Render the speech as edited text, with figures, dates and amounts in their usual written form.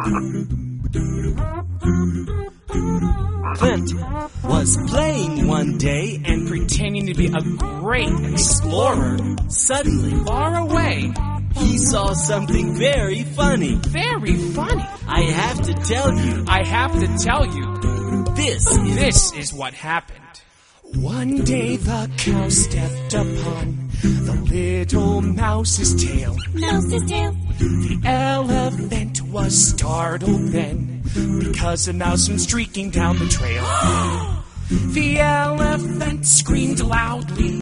Flint was playing one day and pretending to be a great explorer. suddenly Far away. he saw something very funny. Very funny. I have to tell you, I have to tell you, this is what happened. One day the cow stepped upon the little mouse's tail. Mouse's tail. The elephant was startled then because a mouse went streaking down the trail. The elephant screamed loudly.